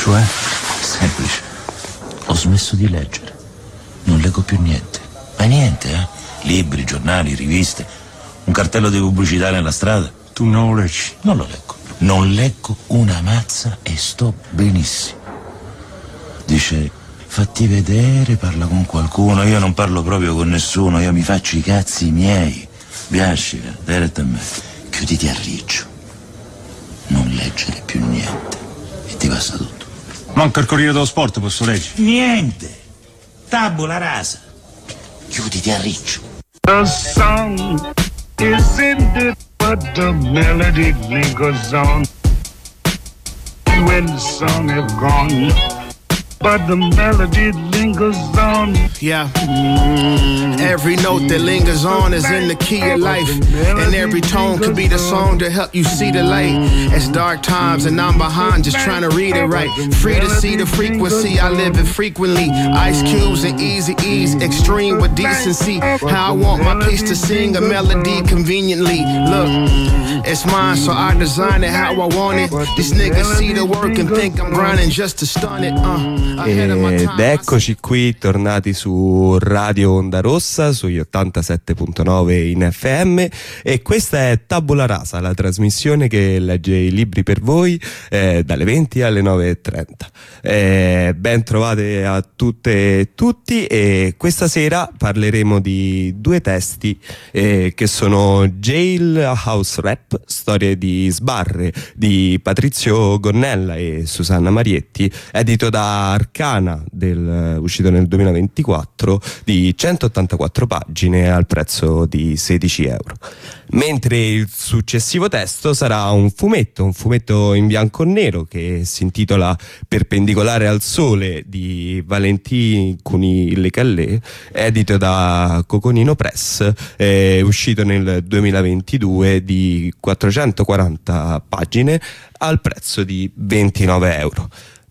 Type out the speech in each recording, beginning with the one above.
Cioè? Semplice. Ho smesso di leggere. Non leggo più niente. Ma niente, libri, giornali, riviste, un cartello di pubblicità nella strada. Tu non lo leggi? Non lo leggo. Non leggo una mazza e sto benissimo. Dice, fatti vedere, parla con qualcuno. Io non parlo proprio con nessuno, io mi faccio i cazzi miei. Biascica, diretta a me. Chiuditi a riccio. Non leggere più niente. E ti passa tutto. Manca il Corriere dello Sport, posso leggere? Niente. Tabula rasa. Chiuditi a riccio. The song is ended, but the melody lingers on. When the song is gone, but the melody lingers on. Yeah. Every note that lingers on is in the key of life, and every tone could be the song to help you see the light. It's dark times and I'm behind, just trying to read it right. Free to see the frequency, I live it frequently. Ice cubes and easy ease, extreme with decency. How I want my piece to sing a melody conveniently. Look, it's mine, so I design it how I want it. These niggas see the work and think I'm grinding just to stun it. Ed eccoci qui tornati su Radio Onda Rossa sugli 87.9 in FM, e questa è Tabula Rasa, la trasmissione che legge i libri per voi dalle 20 alle 9:30. Ben trovate a tutte e tutti, e questa sera parleremo di due testi che sono Jailhouse Rap, storie di sbarre di Patrizio Gonnella e Susanna Marietti, edito da Arcana, uscito nel 2024, di 184 pagine al prezzo di 16 euro. Mentre il successivo testo sarà un fumetto in bianco e nero che si intitola Perpendicolare al sole di Valentin Cuny-Lecallé, edito da Coconino Press, uscito nel 2022, di 440 pagine al prezzo di 29 euro.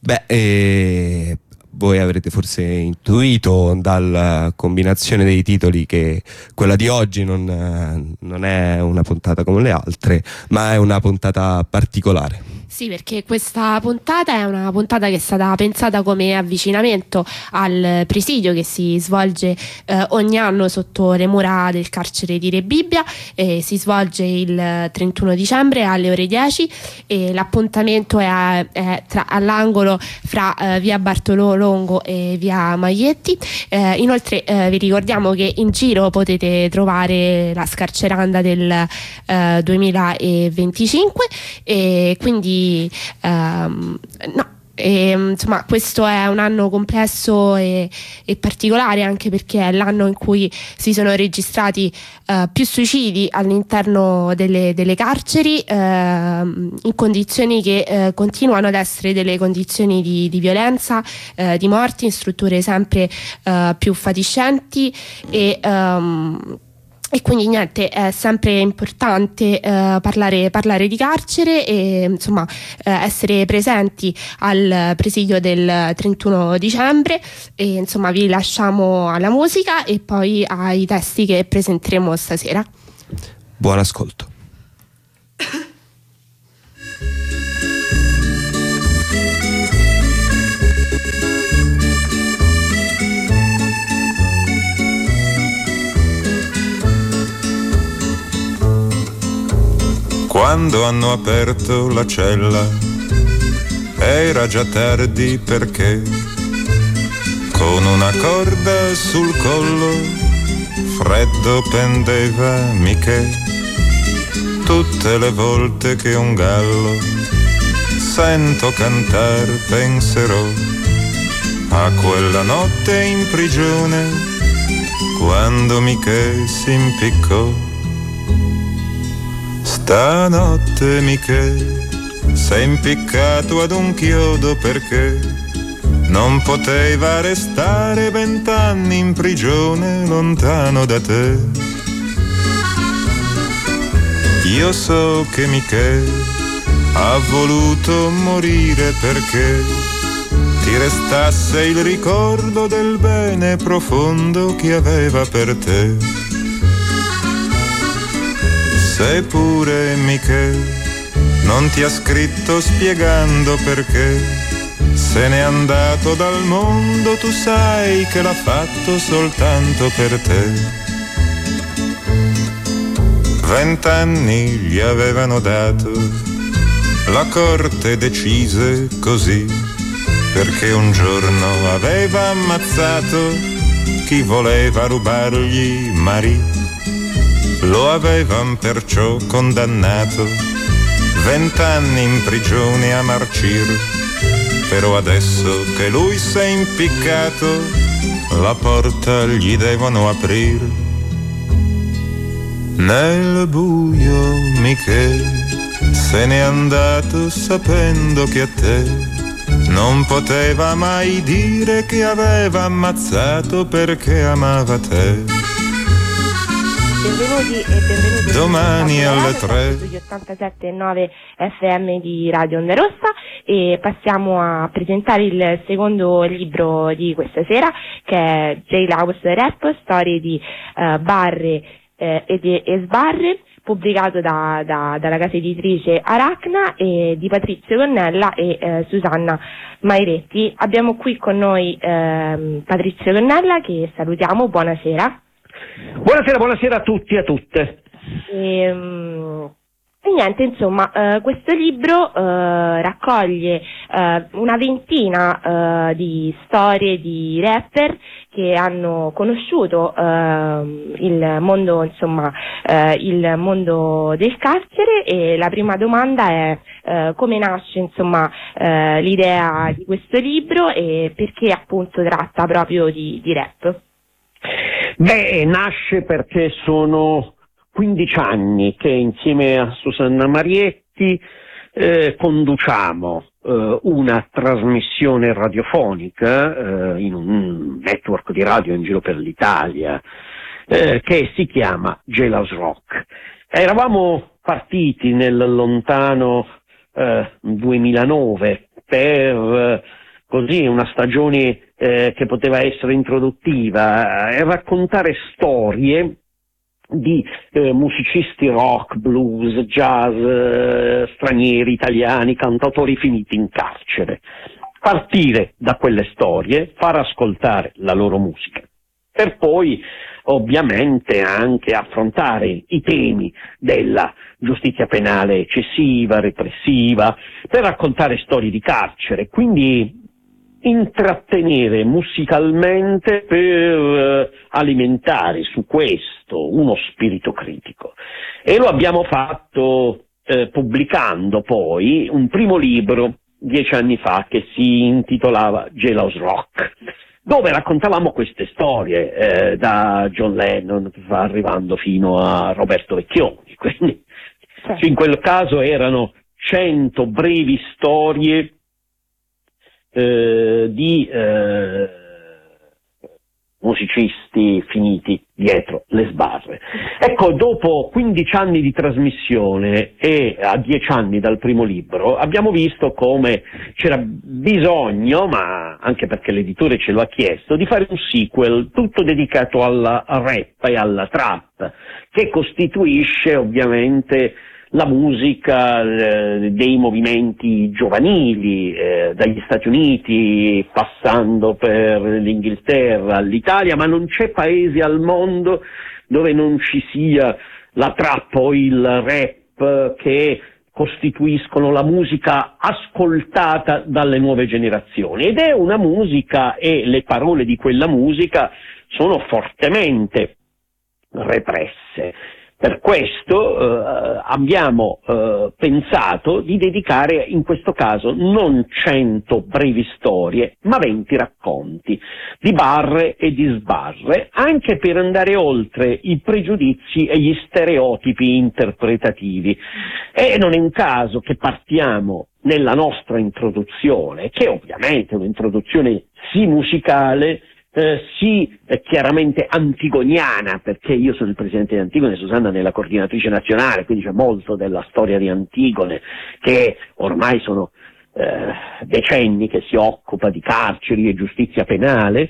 Voi avrete forse intuito dalla combinazione dei titoli che quella di oggi non è una puntata come le altre, ma è una puntata particolare. Sì, perché questa puntata è una puntata che è stata pensata come avvicinamento al presidio che si svolge ogni anno sotto le mura del carcere di Rebibbia. Si svolge il 31 dicembre alle ore 10 e l'appuntamento è all'angolo fra via Bartolò Longo e via Maglietti. Inoltre vi ricordiamo che in giro potete trovare la scarceranda del 2025, e quindi insomma, questo è un anno complesso e particolare, anche perché è l'anno in cui si sono registrati più suicidi all'interno delle carceri, in condizioni che continuano ad essere delle condizioni di violenza, di morti, in strutture sempre più fatiscenti, e quindi niente, è sempre importante parlare di carcere e insomma essere presenti al presidio del 31 dicembre. E insomma vi lasciamo alla musica e poi ai testi che presenteremo stasera. Buon ascolto. Quando hanno aperto la cella era già tardi, perché con una corda sul collo freddo pendeva Michè. Tutte le volte che un gallo sento cantar penserò a quella notte in prigione quando Michè si impiccò. Stanotte Michè sei impiccato ad un chiodo perché non poteva restare 20 anni in prigione lontano da te. Io so che Michè ha voluto morire perché ti restasse il ricordo del bene profondo che aveva per te. Seppure Michè non ti ha scritto spiegando perché se n'è andato dal mondo, tu sai che l'ha fatto soltanto per te. 20 anni gli avevano dato, la corte decise così, perché un giorno aveva ammazzato chi voleva rubargli Marie. Lo avevan perciò condannato, 20 anni in prigione a marcir. Però adesso che lui s'è impiccato, la porta gli devono aprire. Nel buio Michele se n'è andato sapendo che a te non poteva mai dire che aveva ammazzato perché amava te. Benvenuti e benvenuti domani alle 3 sugli 87.9 FM di Radio Onda Rossa, e passiamo a presentare il secondo libro di questa sera, che è Jailhouse Rap, storie di barre e sbarre, pubblicato dalla casa editrice Arachna, e di Patrizio Connella e Susanna Mairetti. Abbiamo qui con noi Patrizio Connella, che salutiamo. Buonasera. Buonasera a tutti e a tutte. E niente, insomma, questo libro raccoglie una ventina di storie di rapper che hanno conosciuto il mondo, insomma, il mondo del carcere, e la prima domanda è come nasce, insomma, l'idea di questo libro e perché appunto tratta proprio di rap. Beh, nasce perché sono 15 anni che insieme a Susanna Marietti conduciamo una trasmissione radiofonica in un network di radio in giro per l'Italia che si chiama Jailhouse Rock. Eravamo partiti nel lontano 2009 per così una stagione che poteva essere introduttiva, raccontare storie di musicisti rock, blues, jazz, stranieri, italiani, cantautori finiti in carcere. Partire da quelle storie, far ascoltare la loro musica, per poi ovviamente anche affrontare i temi della giustizia penale eccessiva, repressiva, per raccontare storie di carcere, quindi intrattenere musicalmente per alimentare su questo uno spirito critico. E lo abbiamo fatto pubblicando poi un primo libro 10 anni fa che si intitolava Jailhouse Rock, dove raccontavamo queste storie da John Lennon arrivando fino a Roberto Vecchioni. Quindi in quel caso erano 100 brevi storie di musicisti finiti dietro le sbarre. Ecco, dopo 15 anni di trasmissione e a 10 anni dal primo libro, abbiamo visto come c'era bisogno, ma anche perché l'editore ce lo ha chiesto, di fare un sequel tutto dedicato al rap e alla trap, che costituisce ovviamente la musica dei movimenti giovanili, dagli Stati Uniti passando per l'Inghilterra, l'Italia, ma non c'è paese al mondo dove non ci sia la trap o il rap che costituiscono la musica ascoltata dalle nuove generazioni. Ed è una musica, e le parole di quella musica sono fortemente represse. Per questo abbiamo pensato di dedicare in questo caso non 100 brevi storie, ma 20 racconti di barre e di sbarre, anche per andare oltre i pregiudizi e gli stereotipi interpretativi. E non è un caso che partiamo nella nostra introduzione, che ovviamente è un'introduzione sì musicale, sì chiaramente antigoniana, perché io sono il presidente di Antigone, Susanna è la coordinatrice nazionale, quindi c'è molto della storia di Antigone, che ormai sono decenni che si occupa di carceri e giustizia penale,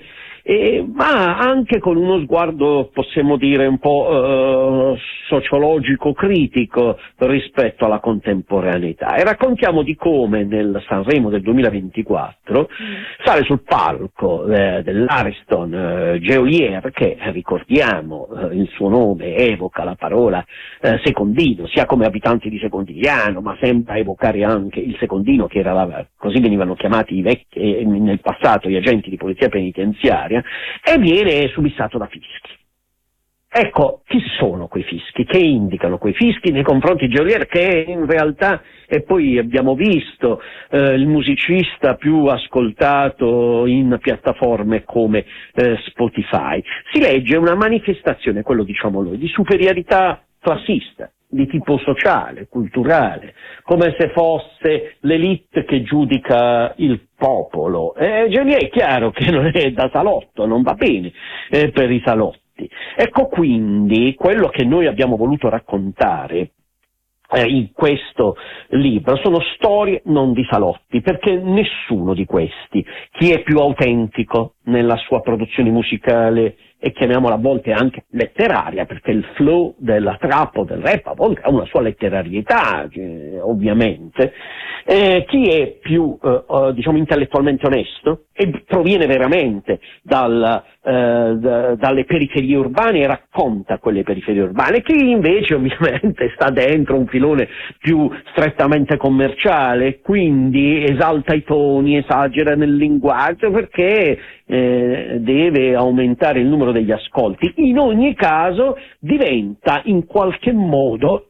ma anche con uno sguardo, possiamo dire, un po' sociologico critico rispetto alla contemporaneità, e raccontiamo di come nel Sanremo del 2024 sale sul palco dell'Ariston Geolier, che ricordiamo il suo nome evoca la parola secondino, sia come abitante di Secondigliano, ma sembra evocare anche il secondino, che era così venivano chiamati nel passato gli agenti di polizia penitenziaria, e viene subissato da fischi. Ecco, chi sono quei fischi? Che indicano quei fischi nei confronti di Geolier, che in realtà, e poi abbiamo visto, il musicista più ascoltato in piattaforme come Spotify. Si legge una manifestazione, quello diciamo noi, di superiorità classista, di tipo sociale, culturale, come se fosse l'elite che giudica il popolo. Geolier è chiaro che non è da salotto, non va bene per i salotti. Ecco quindi quello che noi abbiamo voluto raccontare in questo libro sono storie non di salotti, perché nessuno di questi, chi è più autentico nella sua produzione musicale e chiamiamola a volte anche letteraria, perché il flow della trap o del rap a volte ha una sua letterarietà, ovviamente, chi è più diciamo intellettualmente onesto e proviene veramente dalle periferie urbane e racconta quelle periferie urbane, chi invece ovviamente sta dentro un filone più strettamente commerciale, quindi esalta i toni, esagera nel linguaggio perché deve aumentare il numero degli ascolti. In ogni caso diventa in qualche modo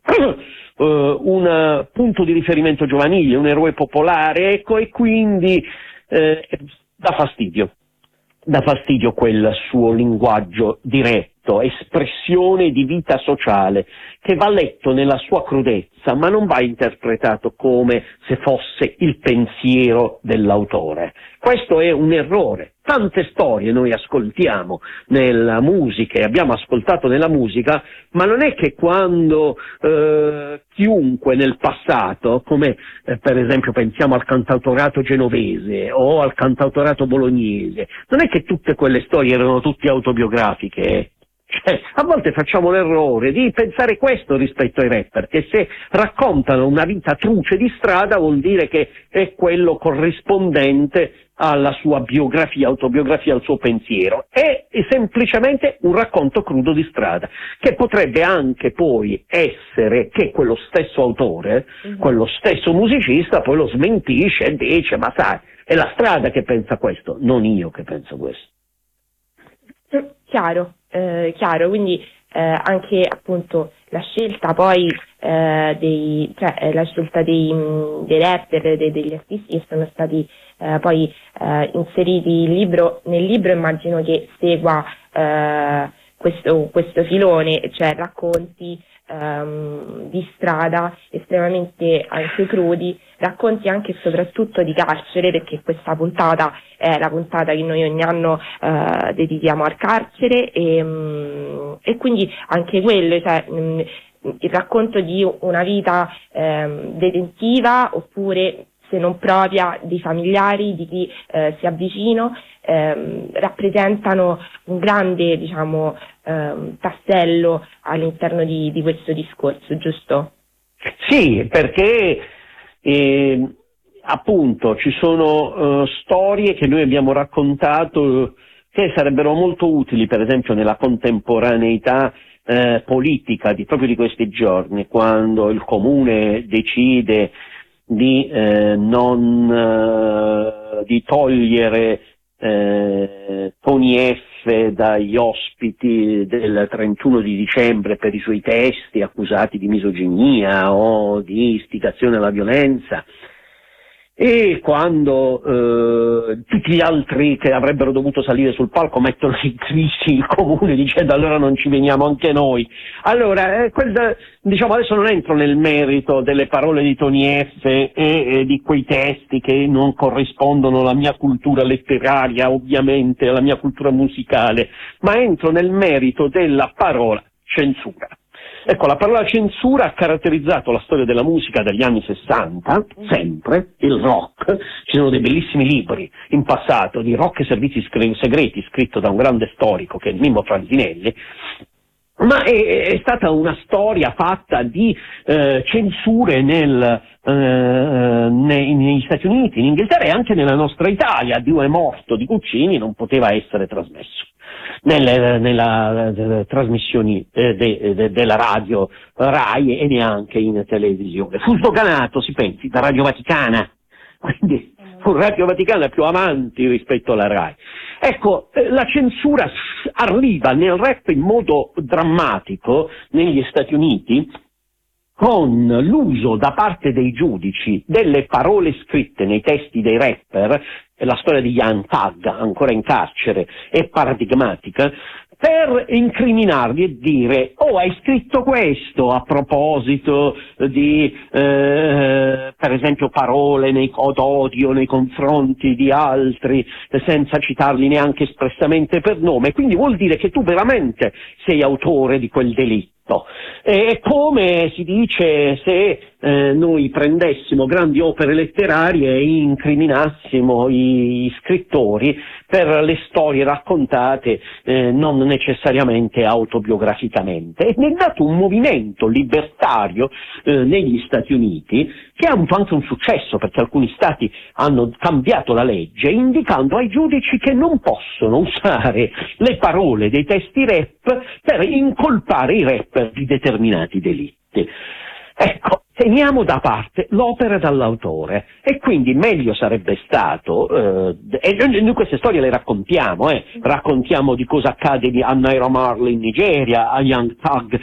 un punto di riferimento giovanile, un eroe popolare, ecco, e quindi dà fastidio quel suo linguaggio diretto, espressione di vita sociale, che va letto nella sua crudezza, ma non va interpretato come se fosse il pensiero dell'autore. Questo è un errore. Tante storie noi ascoltiamo nella musica e abbiamo ascoltato nella musica, ma non è che quando chiunque nel passato, come per esempio pensiamo al cantautorato genovese o al cantautorato bolognese, non è che tutte quelle storie erano tutte autobiografiche. A volte facciamo l'errore di pensare questo rispetto ai rapper, che se raccontano una vita truce di strada vuol dire che è quello corrispondente alla sua biografia, autobiografia, al suo pensiero. È semplicemente un racconto crudo di strada, che potrebbe anche poi essere che quello stesso autore, quello stesso musicista poi lo smentisce e dice: ma sai, è la strada che pensa questo, non io che penso questo. Chiaro, quindi anche appunto la scelta poi la scelta dei rapper, degli artisti che sono stati poi inseriti nel libro, immagino che segua questo filone, cioè racconti di strada estremamente anche crudi, racconti anche e soprattutto di carcere, perché questa puntata è la puntata che noi ogni anno dedichiamo al carcere, e quindi anche quello, cioè il racconto di una vita detentiva, oppure se non propria di familiari, di chi si avvicino, rappresentano un grande, diciamo, tassello all'interno di questo discorso, giusto? Sì, perché appunto ci sono storie che noi abbiamo raccontato che sarebbero molto utili, per esempio nella contemporaneità politica proprio di questi giorni, quando il comune decide di togliere Tony F dagli ospiti del 31 di dicembre per i suoi testi accusati di misoginia o di istigazione alla violenza, e quando tutti gli altri che avrebbero dovuto salire sul palco mettono in crisi il comune dicendo allora non ci veniamo anche noi. Allora, diciamo, adesso non entro nel merito delle parole di Tony F e di quei testi che non corrispondono alla mia cultura letteraria, ovviamente, alla mia cultura musicale, ma entro nel merito della parola censura. Ecco, la parola censura ha caratterizzato la storia della musica dagli anni 60, sempre, il rock, rock. Ci sono dei bellissimi libri in passato di rock e servizi segreti, scritto da un grande storico che è Mimmo Franzinelli, ma è stata una storia fatta di censure negli Stati Uniti, in Inghilterra e anche nella nostra Italia. Dio è morto di Guccini non poteva essere trasmesso nelle trasmissioni della radio Rai e neanche in televisione. Fu sdoganato, si pensi, da Radio Vaticana, quindi fu Radio Vaticana più avanti rispetto alla Rai. Ecco, la censura arriva nel rap in modo drammatico negli Stati Uniti, con l'uso da parte dei giudici delle parole scritte nei testi dei rapper. La storia di Young Thug, ancora in carcere, è paradigmatica, per incriminarli e dire: oh, hai scritto questo a proposito di per esempio parole d'odio nei confronti di altri, senza citarli neanche espressamente per nome, quindi vuol dire che tu veramente sei autore di quel delitto. È come si dice se noi prendessimo grandi opere letterarie e incriminassimo i scrittori per le storie raccontate non necessariamente autobiograficamente. Ed è nato un movimento libertario negli Stati Uniti che ha avuto anche un successo, perché alcuni stati hanno cambiato la legge indicando ai giudici che non possono usare le parole dei testi rap per incolpare i rapper di determinati delitti. Ecco, teniamo da parte l'opera dall'autore, e quindi meglio sarebbe stato, e noi queste storie le raccontiamo di cosa accade a Naira Marley in Nigeria, a Young Thug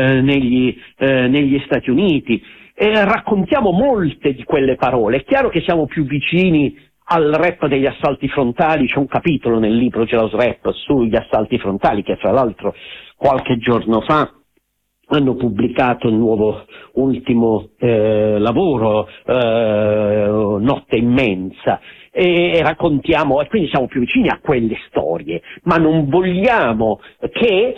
negli Stati Uniti, raccontiamo molte di quelle parole. È chiaro che siamo più vicini al rap degli assalti frontali. C'è un capitolo nel libro Gelos Rap sugli assalti frontali, che fra l'altro qualche giorno fa hanno pubblicato il nuovo ultimo lavoro, Notte Immensa, e raccontiamo, e quindi siamo più vicini a quelle storie, ma non vogliamo che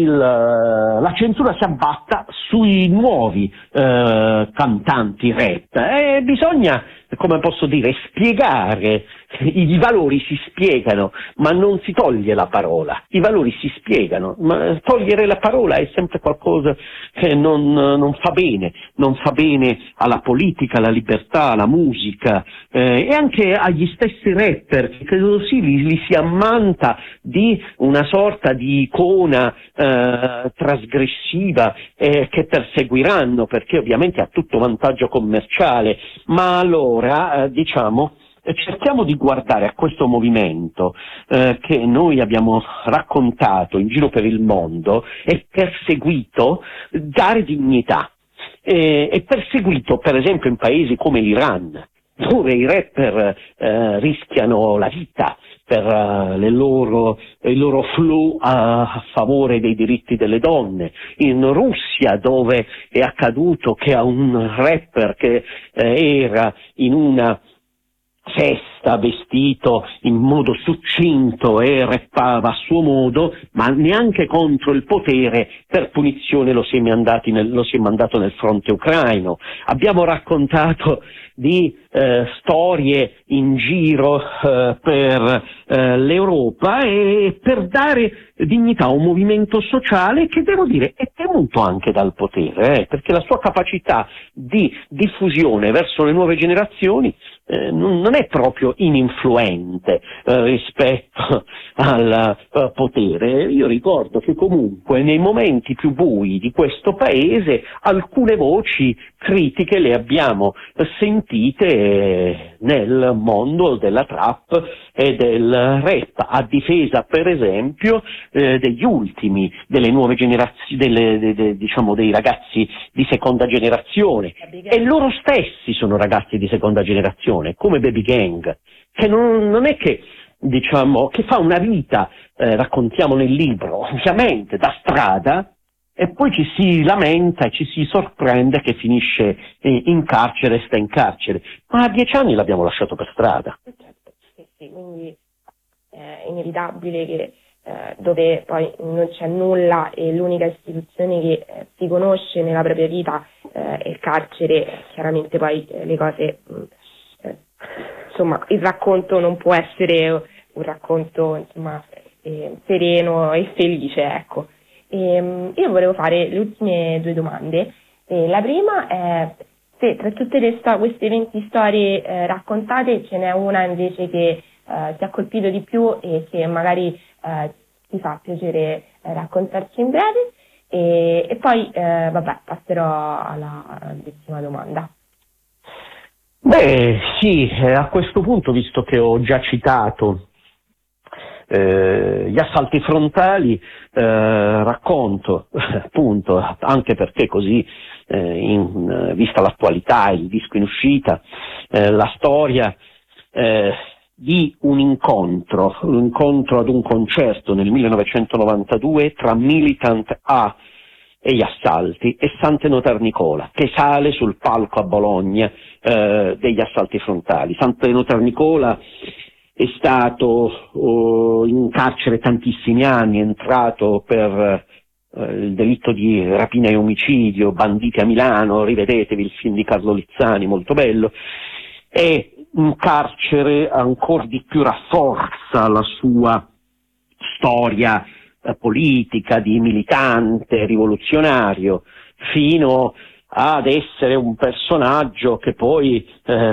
la censura si abbatta sui nuovi cantanti rap. Bisogna, come posso dire, spiegare. I valori si spiegano, ma non si toglie la parola. I valori si spiegano, ma togliere la parola è sempre qualcosa che non fa bene. Non fa bene alla politica, alla libertà, alla musica, e anche agli stessi rapper, che credo li si ammanta di una sorta di icona trasgressiva che perseguiranno, perché ovviamente ha tutto vantaggio commerciale. Ma allora, cerchiamo di guardare a questo movimento che noi abbiamo raccontato in giro per il mondo e perseguito, dare dignità. È perseguito per esempio in paesi come l'Iran, dove i rapper rischiano la vita per il loro flow a favore dei diritti delle donne. In Russia, dove è accaduto che a un rapper che era in una festa vestito in modo succinto e rappava a suo modo, ma neanche contro il potere, per punizione lo si è mandato nel fronte ucraino. Abbiamo raccontato di storie in giro per l'Europa, e per dare dignità a un movimento sociale che, devo dire, è temuto anche dal potere, perché la sua capacità di diffusione verso le nuove generazioni non è proprio ininfluente rispetto al potere. Io ricordo che comunque nei momenti più bui di questo paese alcune voci critiche le abbiamo sentite nel mondo della trap e del rap, a difesa per esempio degli ultimi, delle nuove generazioni, diciamo dei ragazzi di seconda generazione, e loro stessi sono ragazzi di seconda generazione, come Baby Gang, che non è che, diciamo, che fa una vita, raccontiamo nel libro, ovviamente da strada, e poi ci si lamenta e ci si sorprende che finisce in carcere, sta in carcere, ma a 10 anni l'abbiamo lasciato per strada. Sì, quindi è inevitabile che dove poi non c'è nulla e l'unica istituzione che si conosce nella propria vita è il carcere, chiaramente poi le cose insomma il racconto non può essere un racconto insomma sereno e felice, ecco. Io volevo fare le ultime 2 domande. La prima è se tra tutte queste 20 storie raccontate ce n'è una invece che ti ha colpito di più e che magari ti fa piacere raccontarci in breve, e poi passerò all'ultima domanda. Beh sì, a questo punto, visto che ho già citato gli assalti frontali, racconto appunto, anche perché così vista l'attualità, il disco in uscita, la storia di un incontro ad un concerto nel 1992 tra Militant A e gli assalti e Sant'Enotar Nicola, che sale sul palco a Bologna degli assalti frontali. Sant'Enotar Nicola è stato in carcere tantissimi anni, è entrato per il delitto di rapina e omicidio, Banditi a Milano, rivedetevi il film di Carlo Lizzani, molto bello, e in carcere ancora di più rafforza la sua storia politica di militante, rivoluzionario, fino ad essere un personaggio che poi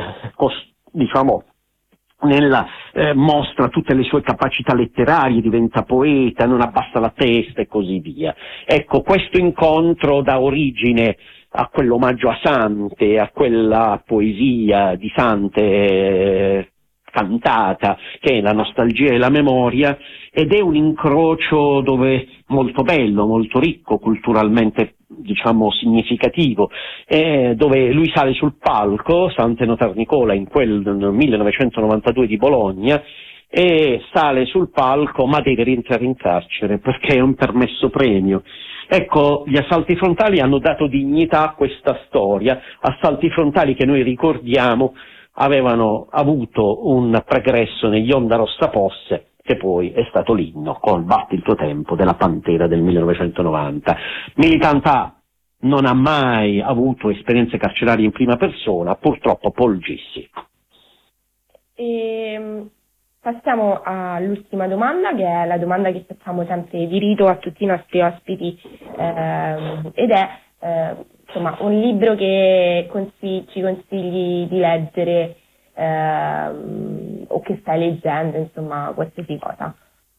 mostra tutte le sue capacità letterarie, diventa poeta, non abbassa la testa e così via. Ecco, questo incontro dà origine a quell'omaggio a Sante, a quella poesia di Sante cantata, che è la nostalgia e la memoria, ed è un incrocio dove molto bello, molto ricco, culturalmente significativo, dove lui sale sul palco, Sant'Enotar Nicola, in quel 1992 di Bologna, e sale sul palco ma deve rientrare in carcere perché è un permesso premio. Ecco, gli assalti frontali hanno dato dignità a questa storia, assalti frontali che noi ricordiamo avevano avuto un pregresso negli Onda Rossa Posse, che poi è stato l'inno con Batti il tuo tempo della Pantera del 1990. Militant A non ha mai avuto esperienze carcerarie in prima persona, purtroppo Paul G. sì. Passiamo all'ultima domanda, che è la domanda che facciamo sempre di rito a tutti i nostri ospiti, ed è un libro che ci consigli di leggere o che stai leggendo, insomma, qualsiasi cosa.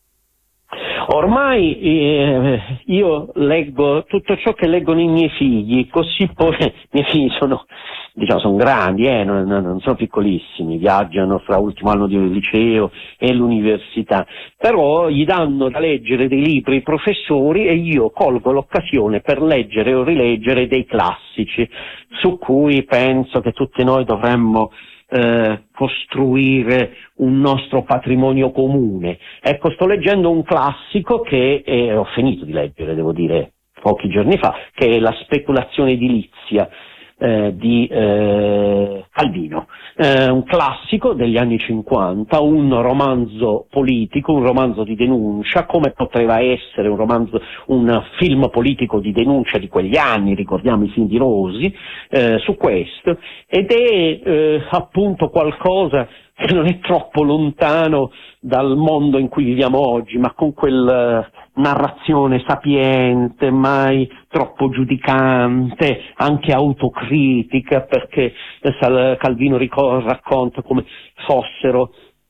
Ormai io leggo tutto ciò che leggono i miei figli, così poi i miei figli sono grandi, non sono piccolissimi, viaggiano fra l'ultimo anno di liceo e l'università, però gli danno da leggere dei libri i professori e io colgo l'occasione per leggere o rileggere dei classici su cui penso che tutti noi dovremmo costruire un nostro patrimonio comune. Ecco, sto leggendo un classico che ho finito di leggere, devo dire, pochi giorni fa, che è La speculazione edilizia di Calvino, un classico degli anni 50, un romanzo politico, un romanzo di denuncia, come poteva essere un film politico di denuncia di quegli anni, ricordiamo i film di Rosi, su questo, ed è appunto qualcosa che non è troppo lontano dal mondo in cui viviamo oggi, ma con quella narrazione sapiente, mai troppo giudicante, anche autocritica, perché Calvino racconta come fossero,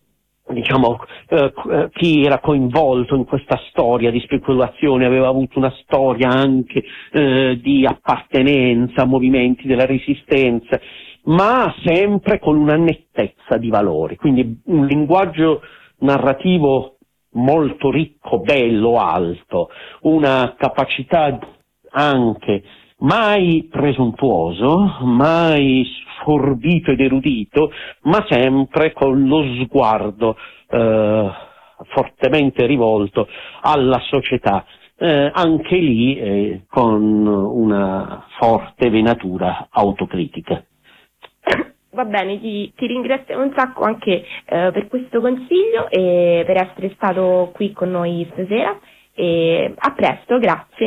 chi era coinvolto in questa storia di speculazione aveva avuto una storia anche di appartenenza a movimenti della resistenza, ma sempre con una nettezza di valori, quindi un linguaggio narrativo molto ricco, bello, alto, una capacità anche mai presuntuoso, mai sforbito ed erudito, ma sempre con lo sguardo fortemente rivolto alla società, anche lì con una forte venatura autocritica. Va bene, ti ringrazio un sacco anche per questo consiglio e per essere stato qui con noi stasera, e a presto, grazie.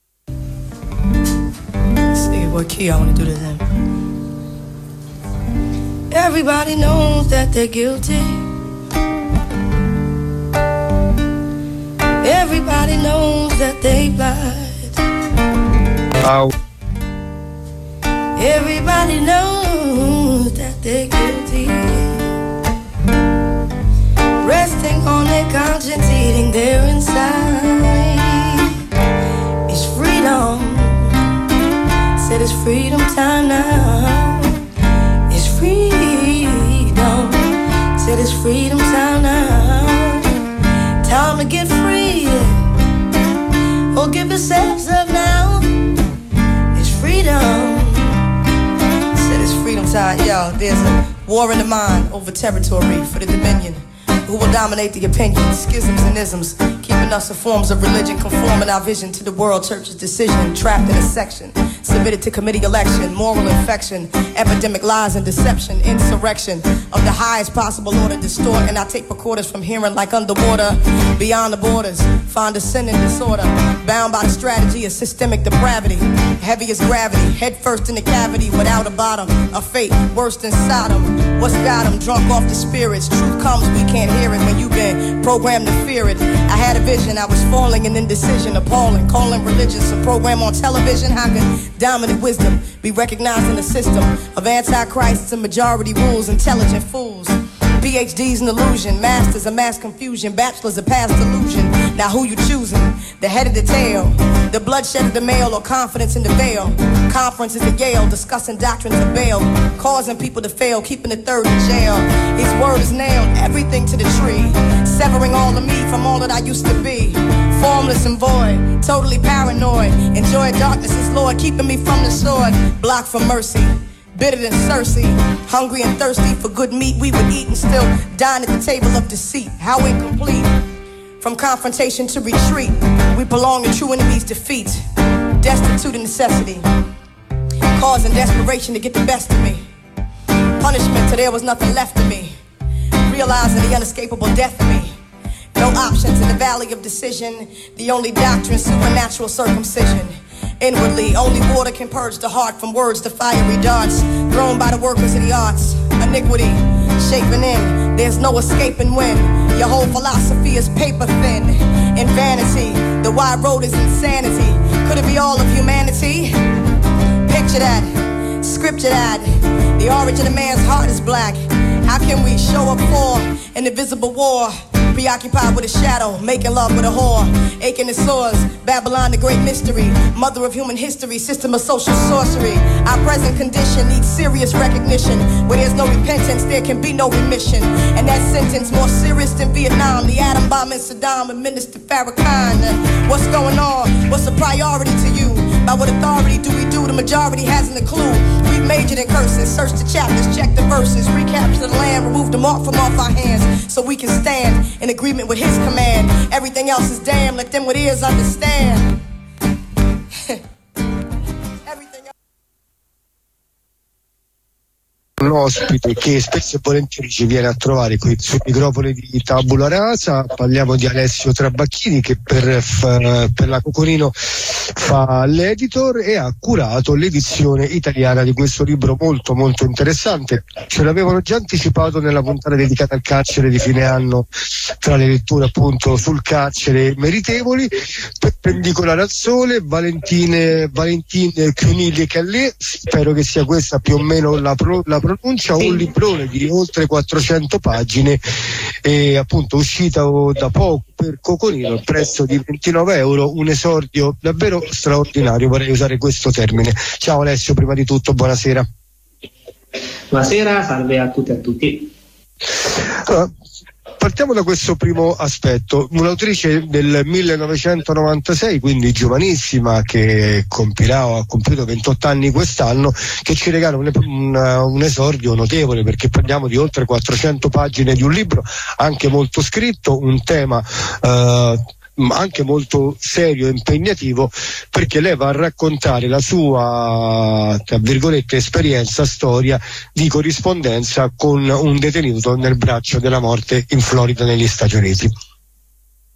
What key I want to do this in? Everybody knows that they're guilty. Everybody knows that they lied. Wow. Everybody knows that they're guilty. Resting on their conscience, eating their inside. It's freedom. Said it's freedom time now. It's freedom. Said it's freedom time now. Time to get free. Oh, give yourselves up now. It's freedom. Said it's freedom time. Yo, there's a war in the mind over territory for the dominion. Who will dominate the opinions, schisms and isms, keeping us in forms of religion, conforming our vision to the world church's decision, trapped in a section, submitted to committee election, moral infection, epidemic lies and deception, insurrection of the highest possible order, distorting our tape recorders from hearing like underwater, beyond the borders, find a sin and disorder, bound by the strategy of systemic depravity, heavy as gravity, head first in the cavity, without a bottom, a fate worse than Sodom. What's got them drunk off the spirits? Truth comes, we can't hear it when you've been programmed to fear it. I had a vision, I was falling in indecision, appalling, calling religion some program on television. How can dominant wisdom be recognized in a system of antichrists and majority rules, intelligent fools? PhDs in illusion, masters of mass confusion, bachelors of past illusion. Now who you choosing? The head of the tail, the bloodshed of the male, or confidence in the veil? Conferences at Yale, discussing doctrines of bail, causing people to fail, keeping the third in jail. His word is nailed, everything to the tree, severing all of me from all that I used to be. Formless and void, totally paranoid. Enjoy darkness as Lord, keeping me from the sword. Blocked from mercy, bitter than Cersei. Hungry and thirsty for good meat we would eat and still dine at the table of deceit. How incomplete. From confrontation to retreat, we belong to true enemies' defeat. Destitute of necessity, causing desperation to get the best of me. Punishment till there was nothing left of me. Realizing the unescapable death of me. No options in the valley of decision. The only doctrine, supernatural circumcision. Inwardly, only water can purge the heart from words to fiery darts thrown by the workers of the arts. Iniquity, shaping in, there's no escaping when your whole philosophy is paper thin. In vanity, the wide road is insanity. Could it be all of humanity? Picture that, scripture that. The origin of man's heart is black. How can we show up for an invisible war? Preoccupied with a shadow, making love with a whore. Aching the sores, Babylon the great mystery. Mother of human history, system of social sorcery. Our present condition needs serious recognition. Where there's no repentance, there can be no remission. And that sentence more serious than Vietnam. The atom bomb in Saddam and Minister Farrakhan. What's going on? What's a priority to you? By what authority do we do? The majority hasn't a clue. We've majored in curses, search the chapters, check the verses, recapture the land, remove the mark from off our hands, so we can stand in agreement with his command. Everything else is damn, let them with ears understand. Un ospite che spesso e volentieri ci viene a trovare qui sui microfoni di Tabula Rasa. Parliamo di Alessio Trabacchini, che per la Coconino fa l'editor e ha curato l'edizione italiana di questo libro molto molto interessante. Ce l'avevano già anticipato nella puntata dedicata al carcere di fine anno, tra le letture appunto sul carcere meritevoli: Perpendicolare al sole, Valentine Cunilli e Callé, spero che sia questa più o meno la pronuncia. Un librone di oltre 400 pagine, e appunto uscita da poco per Coconino, il prezzo di €29, un esordio davvero straordinario, vorrei usare questo termine. Ciao Alessio, prima di tutto buonasera. Buonasera, salve a tutti e a tutti. Allora, partiamo da questo primo aspetto. Un'autrice del 1996, quindi giovanissima, che ha compiuto 28 anni quest'anno, che ci regala un esordio notevole, perché parliamo di oltre 400 pagine di un libro anche molto scritto, un tema anche molto serio e impegnativo, perché lei va a raccontare la sua, tra virgolette, esperienza, storia di corrispondenza con un detenuto nel braccio della morte in Florida, negli Stati Uniti.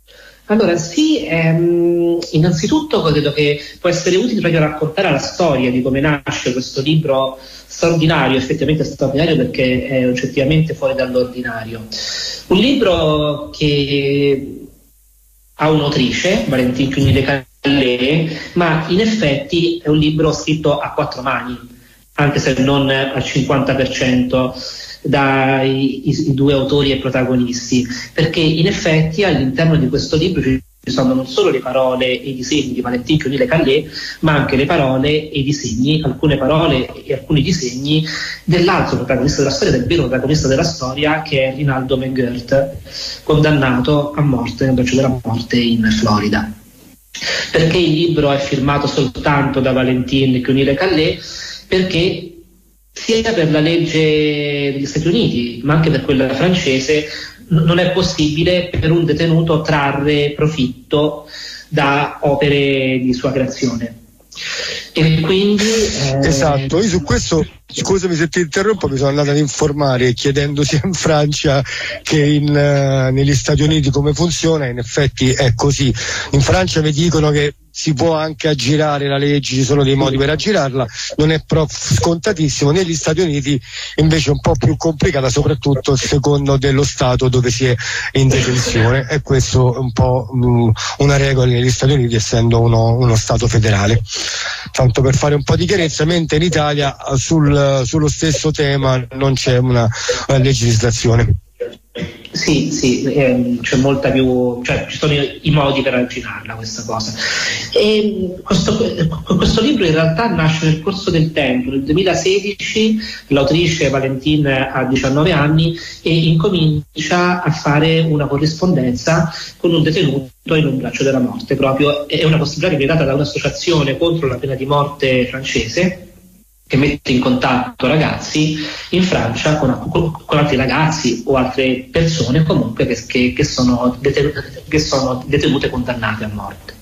Allora sì, innanzitutto credo che può essere utile proprio raccontare la storia di come nasce questo libro straordinario, effettivamente straordinario perché è oggettivamente fuori dall'ordinario. Un libro che ha un'autrice, Valentine Cugnì-Le-Calais, ma in effetti è un libro scritto a 4 mani, anche se non al 50% dai i 2 autori e protagonisti, perché in effetti all'interno di questo libro ci sono non solo le parole e i disegni di Valentine Cugnì-Le-Calais, ma anche le parole e i disegni, alcune parole e alcuni disegni dell'altro protagonista della storia, del vero protagonista della storia, che è Rinaldo McGirt, condannato a morte nel braccio della morte in Florida. Perché il libro è firmato soltanto da Valentine Cugnì-Le-Calais? Perché sia per la legge degli Stati Uniti, ma anche per quella francese, non è possibile per un detenuto trarre profitto da opere di sua creazione. E quindi esatto, io su questo, scusami se ti interrompo, mi sono andato ad informare chiedendo sia in Francia che negli Stati Uniti come funziona. In effetti è così. In Francia mi dicono che si può anche aggirare la legge, ci sono dei modi per aggirarla, non è scontatissimo. Negli Stati Uniti invece è un po' più complicata, soprattutto secondo dello stato dove si è in detenzione, e questo è un po' una regola negli Stati Uniti, essendo uno stato federale. Tanto per fare un po' di chiarezza, mentre in Italia sullo stesso tema non c'è una legislazione. Sì, c'è molta più, cioè ci sono i modi per aggirarla questa cosa. E questo libro in realtà nasce nel corso del tempo. Nel 2016 l'autrice Valentine ha 19 anni e incomincia a fare una corrispondenza con un detenuto in un braccio della morte. Proprio è una possibilità che è data da un'associazione contro la pena di morte francese, che mette in contatto ragazzi in Francia con altri ragazzi o altre persone comunque che sono detenute condannate a morte.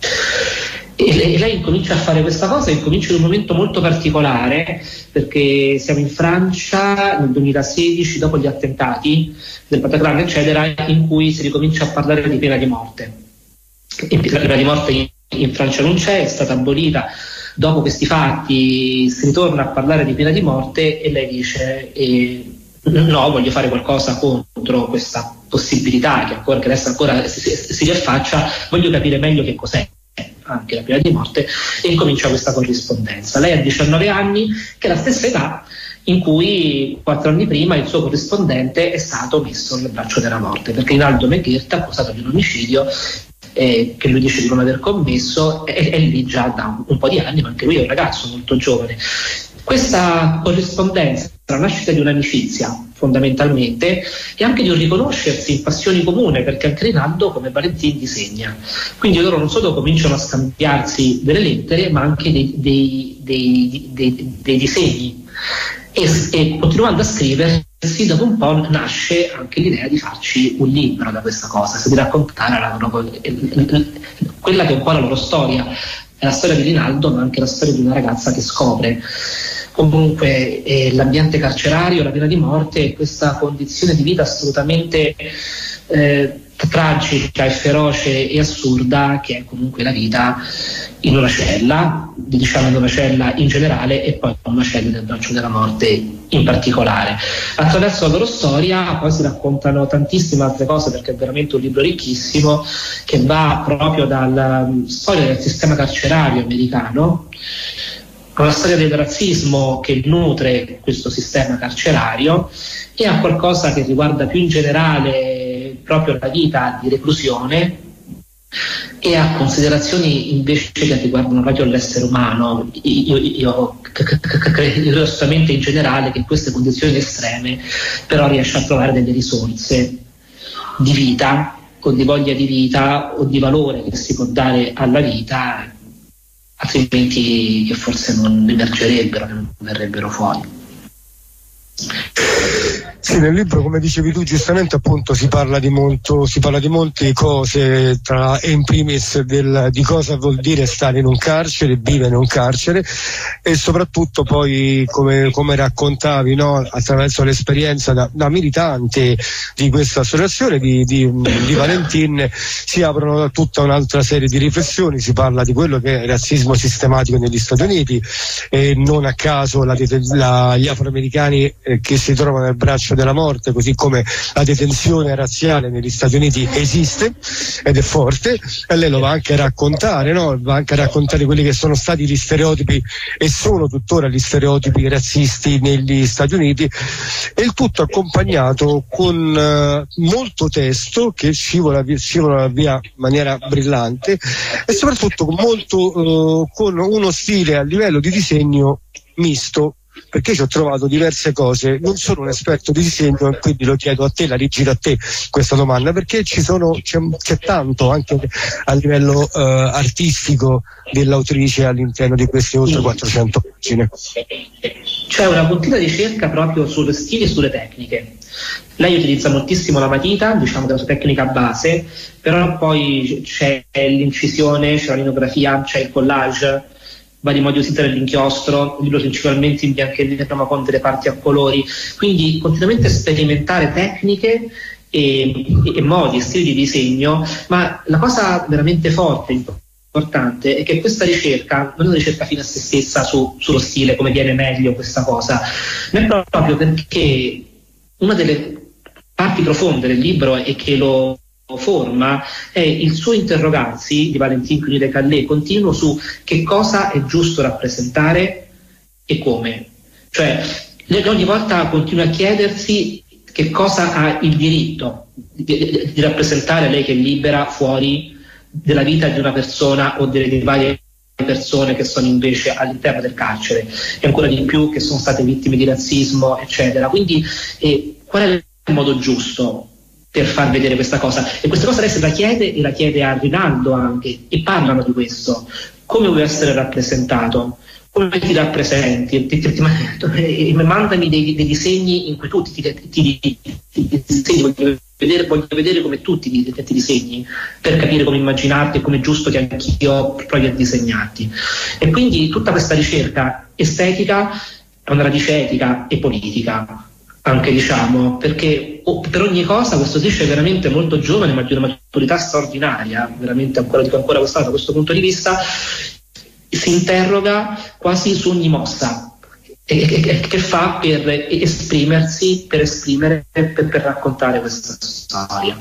E lei incomincia a fare questa cosa, incomincia in un momento molto particolare, perché siamo in Francia nel 2016, dopo gli attentati del Bataclan eccetera, in cui si ricomincia a parlare di pena di morte. La pena di morte in Francia non c'è, è stata abolita. Dopo questi fatti si ritorna a parlare di pena di morte e lei dice no, voglio fare qualcosa contro questa possibilità che adesso ancora si riaffaccia, voglio capire meglio che cos'è anche la pena di morte, e incomincia questa corrispondenza. Lei ha 19 anni, che è la stessa età in cui 4 anni prima il suo corrispondente è stato messo nel braccio della morte, perché Rinaldo McGirt, accusato di un omicidio che lui dice di non aver commesso, è lì già da un po' di anni, ma anche lui è un ragazzo molto giovane. Questa corrispondenza, la nascita di un'amicizia fondamentalmente, e anche di un riconoscersi in passioni comuni, perché anche Rinaldo come Valentine disegna, quindi loro non solo cominciano a scambiarsi delle lettere ma anche dei disegni, e continuando a scriversi, dopo un po' nasce anche l'idea di farci un libro da questa cosa, di raccontare quella che è un po' la loro storia, è la storia di Rinaldo ma anche la storia di una ragazza che scopre comunque l'ambiente carcerario, la pena di morte e questa condizione di vita assolutamente tragica e feroce e assurda che è comunque la vita in una cella, diciamo in una cella in generale e poi in una cella del braccio della morte in particolare. Attraverso la loro storia poi si raccontano tantissime altre cose, perché è veramente un libro ricchissimo che va proprio dalla storia del sistema carcerario americano, con la storia del razzismo che nutre questo sistema carcerario, e a qualcosa che riguarda più in generale proprio la vita di reclusione, e a considerazioni invece che riguardano proprio l'essere umano. Io credo assolutamente in generale che in queste condizioni estreme però riesce a trovare delle risorse di vita, o di voglia di vita, o di valore che si può dare alla vita, altrimenti che forse non emergerebbero, non verrebbero fuori. Sì, nel libro, come dicevi tu giustamente, appunto si parla di molte cose, e in primis di cosa vuol dire stare in un carcere, vivere in un carcere, e soprattutto poi come raccontavi, no, attraverso l'esperienza da militante di questa associazione di Valentin, si aprono tutta un'altra serie di riflessioni. Si parla di quello che è il razzismo sistematico negli Stati Uniti, e non a caso gli afroamericani che si trovano nel braccio della morte, così come la detenzione razziale negli Stati Uniti esiste ed è forte, e lei lo va anche a raccontare, no? Va anche a raccontare quelli che sono stati gli stereotipi e sono tuttora gli stereotipi razzisti negli Stati Uniti, e il tutto accompagnato con molto testo che scivola via in maniera brillante, e soprattutto con uno stile a livello di disegno misto, perché ci ho trovato diverse cose. Non sono un esperto di disegno, e quindi lo chiedo a te, la rigiro a te questa domanda, perché c'è tanto anche a livello artistico dell'autrice all'interno di queste oltre 400 pagine. C'è una continua ricerca proprio sullo stile e sulle tecniche. Lei utilizza moltissimo la matita, diciamo, della sua tecnica base, però poi c'è l'incisione, c'è la linografia, c'è il collage, vari modi di usare l'inchiostro, il libro principalmente in bianco e nero ma con delle parti a colori, quindi continuamente sperimentare tecniche e modi, stili di disegno. Ma la cosa veramente forte, importante, è che questa ricerca non è una ricerca fine a se stessa sullo stile, come viene meglio questa cosa, ma è proprio perché una delle parti profonde del libro e che lo forma è il suo interrogarsi di Valentin Cugnot-Decallet continuo su che cosa è giusto rappresentare e come. Cioè, lei ogni volta continua a chiedersi che cosa ha il diritto di rappresentare, lei che è libera, fuori della vita di una persona o delle varie persone che sono invece all'interno del carcere, e ancora di più che sono state vittime di razzismo, eccetera. Quindi qual è il modo giusto per far vedere questa cosa? E questa cosa lei se la chiede, e la chiede a Rinaldo anche, e parlano di questo: come vuoi essere rappresentato, come ti rappresenti, mandami dei disegni in cui tu ti disegni, voglio vedere come tu ti disegni, per capire come immaginarti e come è giusto che anch'io provi a disegnarti. E quindi tutta questa ricerca estetica è una radice etica e politica anche, diciamo, perché per ogni cosa questo dice è veramente molto giovane, ma di una maturità straordinaria, veramente ancora quest'anno da questo punto di vista si interroga quasi su ogni mossa che fa per esprimersi, per raccontare questa storia.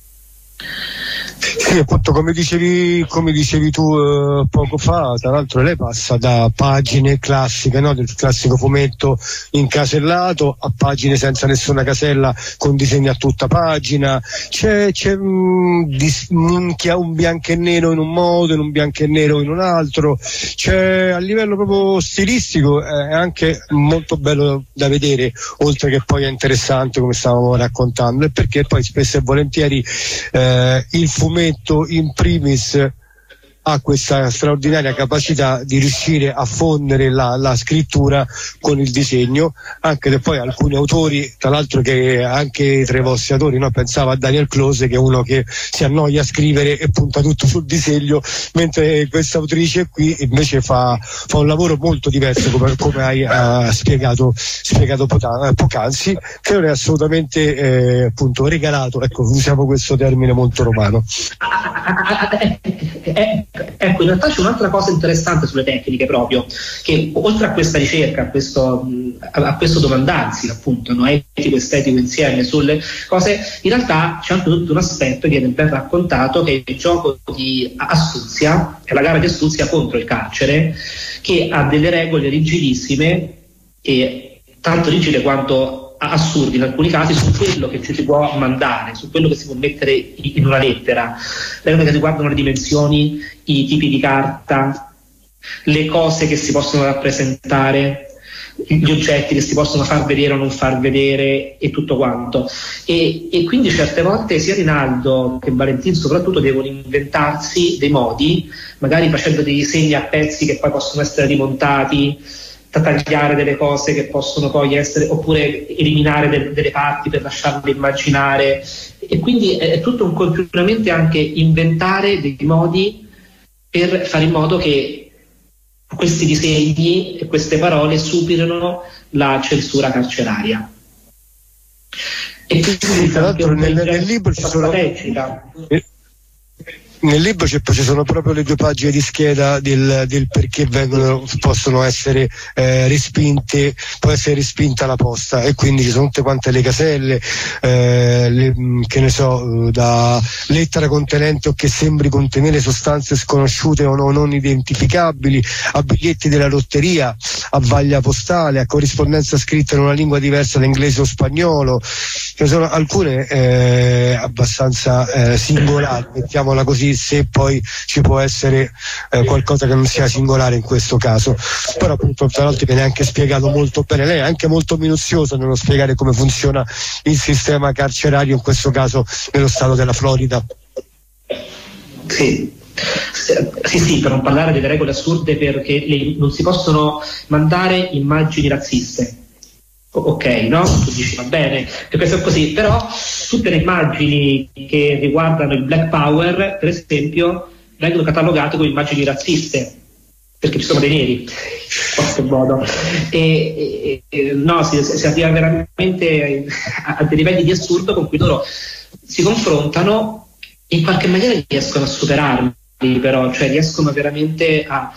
Sì, appunto, come dicevi tu poco fa, tra l'altro lei passa da pagine classiche, no, del classico fumetto incasellato, a pagine senza nessuna casella con disegni a tutta pagina. C'è un bianco e nero in un modo, in un bianco e nero in un altro. C'è, a livello proprio stilistico, è anche molto bello da vedere, oltre che poi è interessante, come stavamo raccontando, e perché poi spesso e volentieri il fumetto in primis ha questa straordinaria capacità di riuscire a fondere la scrittura con il disegno, anche se poi alcuni autori, tra l'altro che anche tra i vostri autori, no, pensavo a Daniel Close, che è uno che si annoia a scrivere e punta tutto sul disegno, mentre questa autrice qui invece fa un lavoro molto diverso, come hai spiegato poc'anzi, che non è assolutamente appunto regalato, ecco, usiamo questo termine molto romano. Ecco, in realtà c'è un'altra cosa interessante sulle tecniche, proprio, che oltre a questa ricerca, a questo domandarsi, appunto, no, etico e estetico insieme sulle cose, in realtà c'è anche tutto un aspetto che viene ben raccontato, che è il gioco di astuzia, è la gara di astuzia contro il carcere, che ha delle regole rigidissime, e tanto rigide quanto assurdi in alcuni casi, su quello che ci si può mandare, su quello che si può mettere in una lettera, le regole che riguardano le dimensioni, i tipi di carta, le cose che si possono rappresentare, gli oggetti che si possono far vedere o non far vedere, e tutto quanto. E quindi certe volte sia Rinaldo che Valentin soprattutto devono inventarsi dei modi, magari facendo dei disegni a pezzi che poi possono essere rimontati, tagliare delle cose che possono poi essere, oppure eliminare delle parti per lasciarle immaginare, e quindi è tutto un continuamente anche inventare dei modi per fare in modo che questi disegni e queste parole superino la censura carceraria. E quindi tra l'altro nel libro ci sono nel libro ci sono proprio le 2 pagine di scheda del perché possono essere respinte, può essere respinta la posta, e quindi ci sono tutte quante le caselle, che ne so, da lettera contenente o che sembri contenere sostanze sconosciute o non identificabili, a biglietti della lotteria, a vaglia postale, a corrispondenza scritta in una lingua diversa da inglese o spagnolo. Ce ne sono alcune abbastanza singolari, mettiamola così, se poi ci può essere qualcosa che non sia singolare in questo caso. Però appunto tra l'altro viene anche spiegato molto bene, lei è anche molto minuziosa nello spiegare come funziona il sistema carcerario, in questo caso nello stato della Florida. Sì, per non parlare delle regole assurde, perché non si possono mandare immagini razziste. Ok, no? Tu dici va bene, che questo è così, però tutte le immagini che riguardano il Black Power, per esempio, vengono catalogate come immagini razziste, perché ci sono dei neri, in qualche modo. No, si arriva veramente a dei livelli di assurdo con cui loro si confrontano, in qualche maniera riescono a superarli, però, cioè riescono veramente a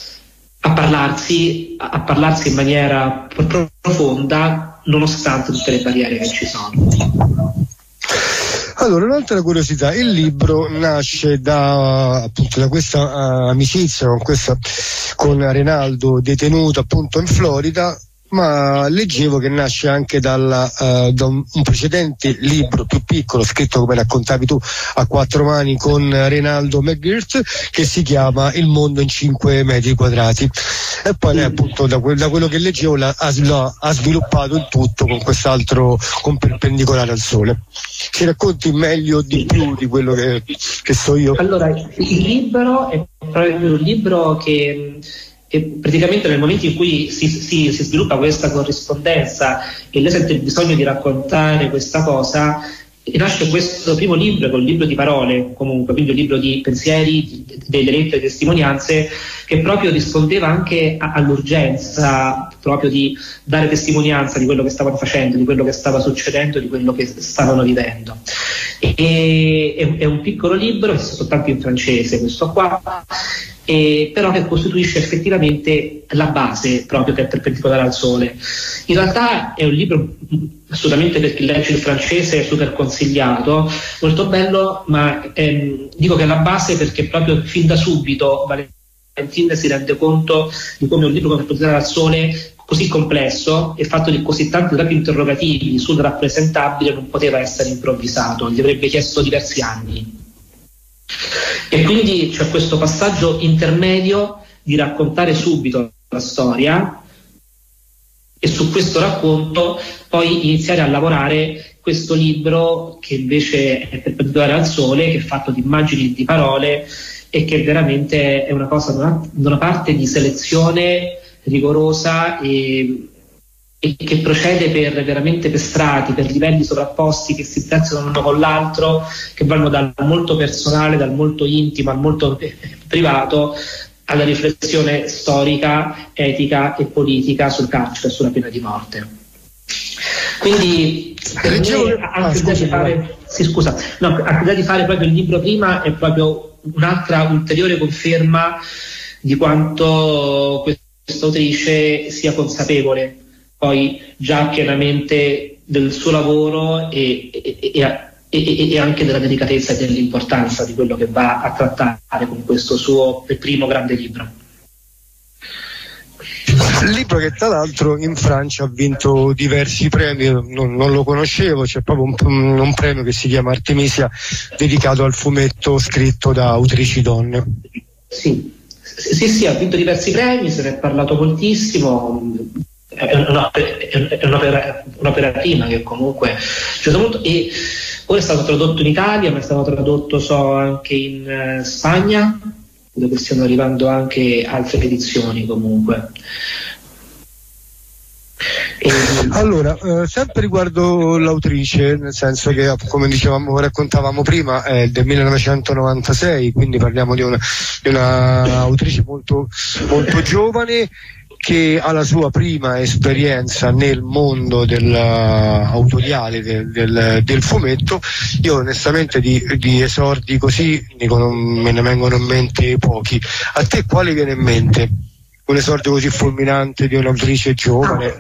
parlarsi in maniera profonda, nonostante tutte le barriere che ci sono. Allora, un'altra curiosità, il libro nasce da questa amicizia con Renaldo, detenuto appunto in Florida, ma leggevo che nasce anche da un precedente libro più piccolo, scritto, come raccontavi tu, a 4 mani con Renaldo McGirt, che si chiama Il mondo in 5 metri quadrati, e poi lei appunto da quello che leggevo ha sviluppato il tutto con quest'altro, con Perpendicolare al Sole. Ci racconti meglio di più di quello che so io? Allora, il libro è proprio un libro che praticamente nel momento in cui si sviluppa questa corrispondenza e lei sente il bisogno di raccontare questa cosa, e nasce questo primo libro, che è un libro di parole, comunque, quindi un libro di pensieri, delle lettere, testimonianze, che proprio rispondeva anche all'urgenza proprio di dare testimonianza di quello che stavano facendo, di quello che stava succedendo, di quello che stavano vivendo. È un piccolo libro, è soltanto in francese questo qua, però che costituisce effettivamente la base proprio per Perpendicolare al Sole. In realtà è un libro assolutamente, per chi legge il francese, super consigliato, molto bello, ma dico che è la base perché proprio fin da subito Valentin si rende conto di come un libro come Perpendicolare al Sole, così complesso e fatto di così tanti troppi interrogativi sul rappresentabile, non poteva essere improvvisato, gli avrebbe chiesto diversi anni. E quindi c'è questo passaggio intermedio di raccontare subito la storia e su questo racconto poi iniziare a lavorare questo libro, che invece è Perpendicolare al Sole, che è fatto di immagini e di parole, e che veramente è una cosa, da una parte di selezione rigorosa e che procede veramente per strati, per livelli sovrapposti che si intrecciano l'uno con l'altro, che vanno dal molto personale, dal molto intimo al molto privato, alla riflessione storica, etica e politica sul carcere e sulla pena di morte. Quindi anche l'idea di fare proprio il libro prima è proprio un'altra ulteriore conferma di quanto questa autrice sia consapevole poi già pienamente del suo lavoro e anche della delicatezza e dell'importanza di quello che va a trattare con questo suo primo grande libro. Libro che tra l'altro in Francia ha vinto diversi premi, non lo conoscevo, c'è proprio un premio che si chiama Artemisia, dedicato al fumetto scritto da autrici donne. Sì, ha vinto diversi premi, se ne è parlato moltissimo. È un'opera prima che comunque molto, e ora è stato tradotto in Italia, ma è stato tradotto anche in Spagna, dove stiano arrivando anche altre edizioni comunque. Allora, sempre riguardo l'autrice, nel senso che, come raccontavamo prima, è del 1996, quindi parliamo di una autrice molto, molto giovane, che ha la sua prima esperienza nel mondo autoriale del fumetto. Io onestamente di esordi così me ne vengono in mente pochi. A te quale viene in mente un esordio così fulminante di un'autrice giovane?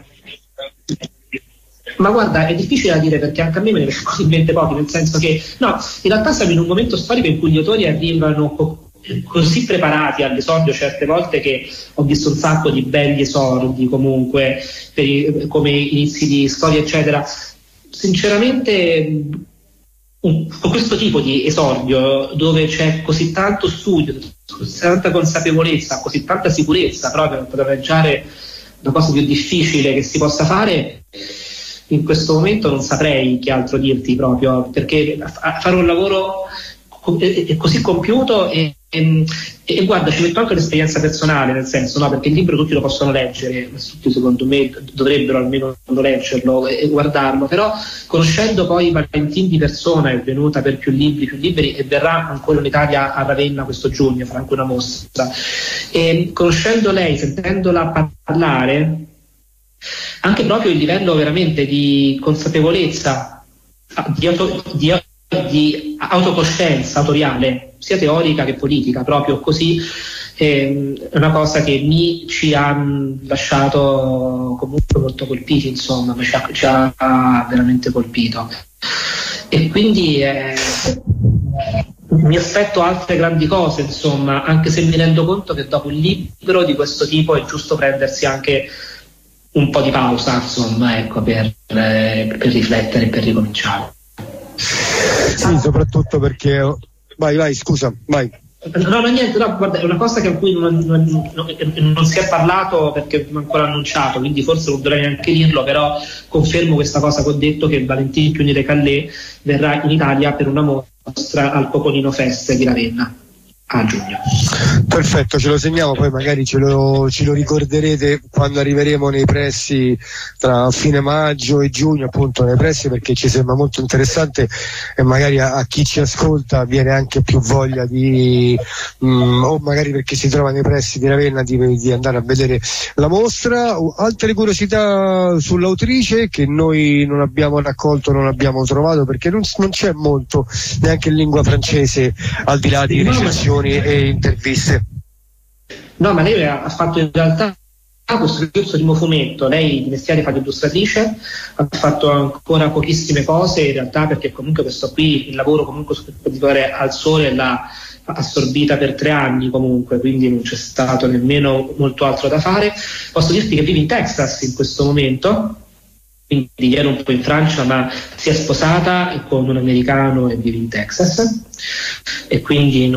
Ma guarda, è difficile da dire, perché anche a me ne vengono in mente pochi, nel senso che in realtà siamo in un momento storico in cui gli autori arrivano così preparati all'esordio certe volte, che ho visto un sacco di belli esordi comunque come inizi di storia eccetera. Sinceramente con questo tipo di esordio, dove c'è così tanto studio, così tanta consapevolezza, così tanta sicurezza proprio per padroneggiare la cosa più difficile che si possa fare, in questo momento non saprei che altro dirti, proprio perché fare un lavoro così compiuto e guarda, ci metto anche l'esperienza personale, nel senso, perché il libro tutti lo possono leggere, tutti secondo me dovrebbero almeno leggerlo e guardarlo, però conoscendo poi Valentin di persona, è venuta per più libri e verrà ancora in Italia a Ravenna questo giugno, farà anche una mostra, e conoscendo lei, sentendola parlare, anche proprio il livello veramente di consapevolezza, di autocoscienza autoriale, sia teorica che politica, proprio così, è una cosa che ci ha lasciato comunque molto colpiti, insomma, ci ha veramente colpito, e quindi mi aspetto altre grandi cose, insomma, anche se mi rendo conto che dopo un libro di questo tipo è giusto prendersi anche un po' di pausa, insomma, ecco, per riflettere e per ricominciare. Sì, soprattutto perché... Vai, scusa, vai. No, niente, guarda, è una cosa a cui non si è parlato perché non è ancora annunciato, quindi forse non dovrei neanche dirlo, però confermo questa cosa che ho detto, che Valentin Piunire-Callé verrà in Italia per una mostra al Coconino Fest di Ravenna a giugno. Perfetto, ce lo segniamo, poi magari ce lo ricorderete quando arriveremo nei pressi tra fine maggio e giugno, appunto nei pressi, perché ci sembra molto interessante e magari a chi ci ascolta viene anche più voglia di o magari perché si trova nei pressi di Ravenna di andare a vedere la mostra. Altre curiosità sull'autrice che noi non abbiamo raccolto, non abbiamo trovato, perché non c'è molto neanche in lingua francese, al di là di recensioni e interviste. No, ma lei ha fatto in realtà questo primo fumetto, lei di mestiere fa l'illustratrice, ha fatto ancora pochissime cose in realtà, perché comunque questo qui, il lavoro comunque al sole l'ha assorbita per 3 anni comunque, quindi non c'è stato nemmeno molto altro da fare. Posso dirti che vive in Texas in questo momento, quindi era un po' in Francia, ma si è sposata con un americano e vive in Texas, e quindi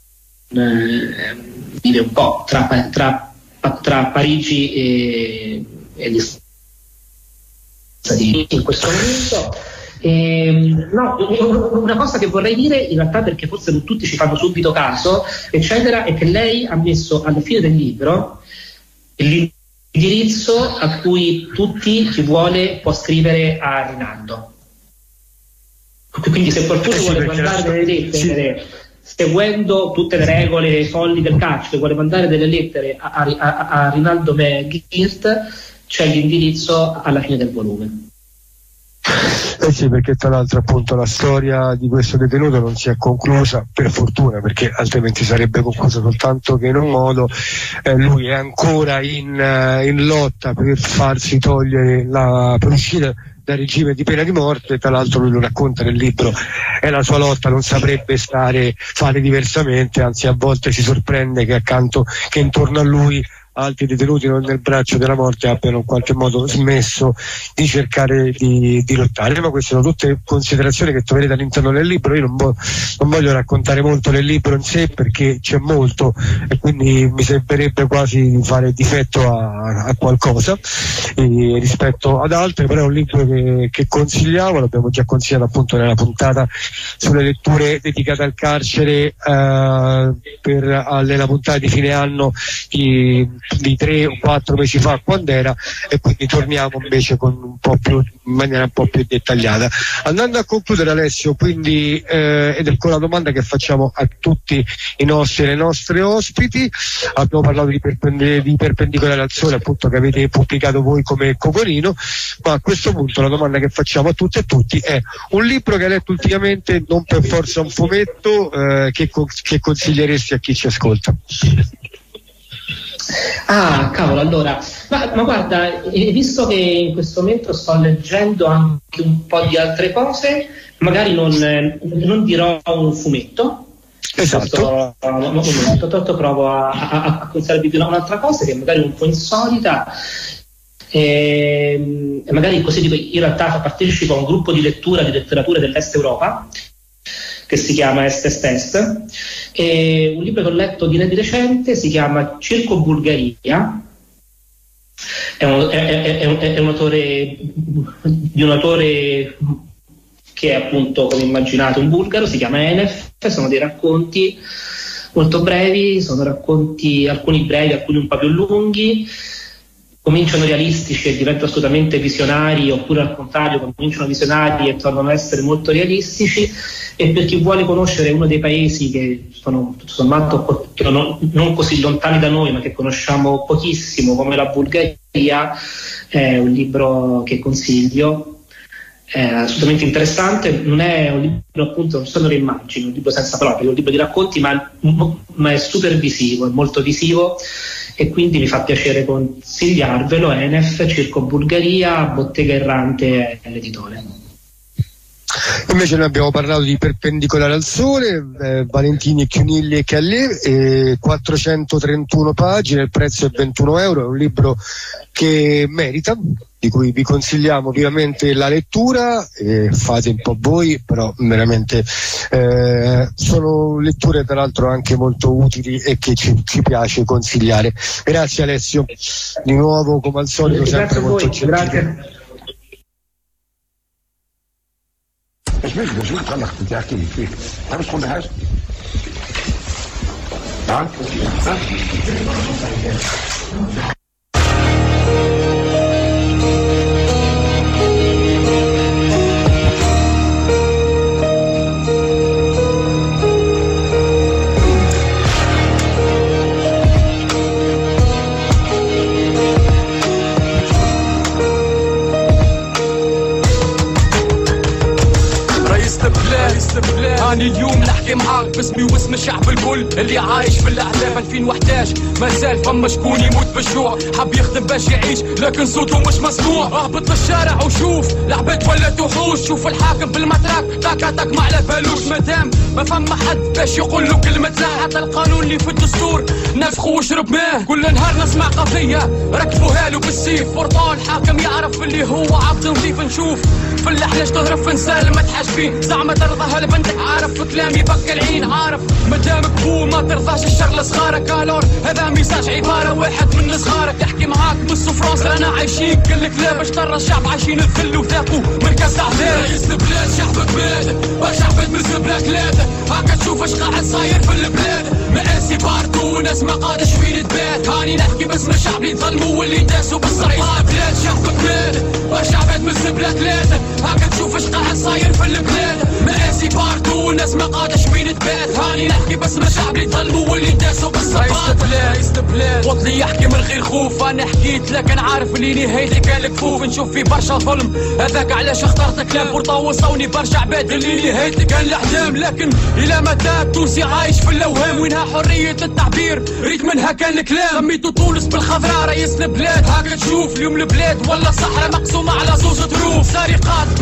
vive un po' tra Parigi e gli Stati Uniti in questo momento. Una cosa che vorrei dire in realtà, perché forse non tutti ci fanno subito caso eccetera, è che lei ha messo alla fine del libro l'indirizzo a cui chi vuole può scrivere a Rinaldo, quindi se qualcuno vuole mandare delle lettere seguendo tutte le regole folli del calcio, vuole mandare delle lettere a Rinaldo Megirt, c'è l'indirizzo alla fine del volume. Sì, perché tra l'altro appunto la storia di questo detenuto non si è conclusa, per fortuna, perché altrimenti sarebbe conclusa soltanto che in un modo. Lui è ancora in lotta per farsi togliere per uscire dal regime di pena di morte. Tra l'altro lui lo racconta nel libro, è la sua lotta, non saprebbe fare diversamente, anzi a volte si sorprende che intorno a lui altri detenuti nel braccio della morte abbiano in qualche modo smesso di cercare di lottare. Ma queste sono tutte considerazioni che troverete all'interno del libro. Io non voglio raccontare molto del libro in sé, perché c'è molto e quindi mi sembrerebbe quasi di fare difetto a qualcosa rispetto ad altre, però è un libro che consigliamo, l'abbiamo già consigliato appunto nella puntata sulle letture dedicate al carcere, nella puntata di fine anno di 3 o 4 mesi fa, quando era, e quindi torniamo invece in maniera un po' più dettagliata. Andando a concludere, Alessio, quindi ed è con la domanda che facciamo a tutti i nostri e le nostre ospiti, abbiamo parlato di Perpendicolare al Sole, appunto, che avete pubblicato voi come Coconino, ma a questo punto la domanda che facciamo a tutte e tutti è: un libro che hai letto ultimamente, non per forza un fumetto, che consiglieresti a chi ci ascolta? Ah, cavolo, allora, ma guarda, visto che in questo momento sto leggendo anche un po' di altre cose, magari non dirò un fumetto. Esatto. Provo a consigliarvi un'altra cosa che magari è un po' insolita. E magari così dico, in realtà partecipo a un gruppo di lettura di letteratura dell'Est Europa che si chiama Est, e un libro che ho letto di recente si chiama Circo Bulgaria, è un autore che è appunto, come immaginate, un bulgaro, si chiama Enef, sono dei racconti molto brevi, sono racconti, alcuni brevi, alcuni un po' più lunghi, cominciano realistici e diventano assolutamente visionari, oppure al contrario cominciano visionari e tornano a essere molto realistici. E per chi vuole conoscere uno dei paesi che sono tutto sommato non così lontani da noi, ma che conosciamo pochissimo, come la Bulgaria, è un libro che consiglio, è assolutamente interessante. Non è un libro, appunto, non sono le immagini, un libro senza parole, è un libro di racconti, ma è super visivo, è molto visivo, e quindi mi fa piacere consigliarvelo. Enef, Circo Bulgaria, Bottega Errante è l'editore. Invece noi abbiamo parlato di Perpendicolare al Sole, Valentini, Chiunilli e Callé, 431 pagine, il prezzo è 21 euro, è un libro che merita, di cui vi consigliamo vivamente la lettura, fate un po' voi, però veramente sono letture tra l'altro anche molto utili e che ci piace consigliare. Grazie Alessio, di nuovo come al solito sempre molto gentile. Grazie. مش خلص تحكي لي فيه تعرف كل حاجه ها هاني اليوم نحكي معاك باسمي واسم الشعب الكل اللي عايش في الاحلام 2011 مازال فما شكون يموت بالجوع حب يخدم باش يعيش لكن صوته مش مسموع اهبط للشارع وشوف العباد ولات وحوش شوف الحاكم بالمتراك تاك ما على بالوش مادام ما فما حد باش يقول له كلمة لا حتى القانون اللي في الدستور نفخو وشرب ماه كل نهار نسمع قضية ركبوها له بالسيف برطان الحاكم يعرف اللي هو عبد نظيف نشوف في الاحلاج تهرب في نسال ما تحاجبين زعما ترضاها لبنتك عارف كلامي بك العين عارف مدامك بو ما ترضاش الشغل صغارك الور هذا ميساج عبارة واحد من صغارك يحكي معاك من فرنسا رانا عايشين كلك لا باش ترى الشعب عايشين الذل وذاقوا مركز اعداء رئيس البلاد شعبك بلاد برشا عباد من زبلة ثلاثة هاكا تشوف اش قاعد صاير في البلاد مآسي باردو وناس ما قادش فين تبات هاني نحكي باسم الشعب اللي ظلموا واللي داسوا بالصريح بلاد شعبك بلاد برشا عباد من زبلة ثلاثة هاكا تشوف اش قاعد صاير في البلاد مآسي باردو وناس ما قادش فين تبات هاني نحكي باسم الشعب اللي ظلموا واللي داسوا بالصريح رئيس البلاد وطني يحكي من غير خوف انا حكيت لكن عارف اللي نهايتي كان الكفوف نشوف في برشا ظلم هذاك علاش اخترت كلام بورطا وصوني برشا عباد اللي نهايتي كان الاحلام لكن الى متى التونسي عايش في الاوهام وينها حريه التعبير ريت منها كان الكلام سميتو تونس بالخضراء رئيس البلاد هاكا تشوف اليوم البلاد ولا صحراء مقسومه على زوج ظروف سرقات بالمكشوف